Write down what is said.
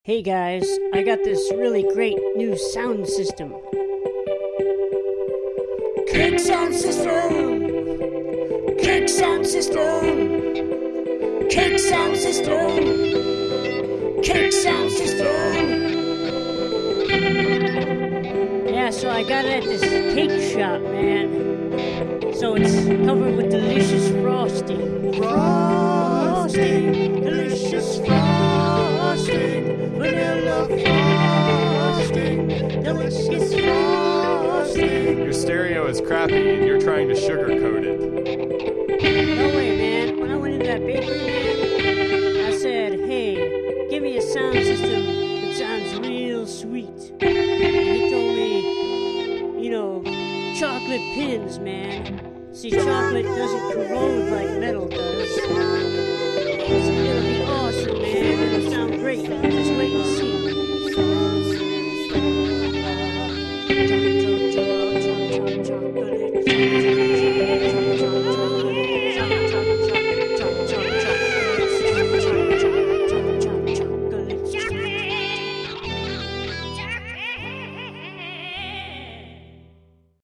Hey guys, I got this really great new sound system. Kick sound system. Kick sound system. Kick sound system. Kick sound system. Yeah, so I got it at this cake shop, man. So it's covered with delicious frosting. Frosting. Delicious frosting. Vanilla frosting. Delicious frosting. Your stereo is crappy and you're trying to sugarcoat it. No way, man. When I went into that bakery, man, I said, hey, give me a sound system that sounds real sweet. And he told me, chocolate pins, man. See, chocolate doesn't corrode like metal does.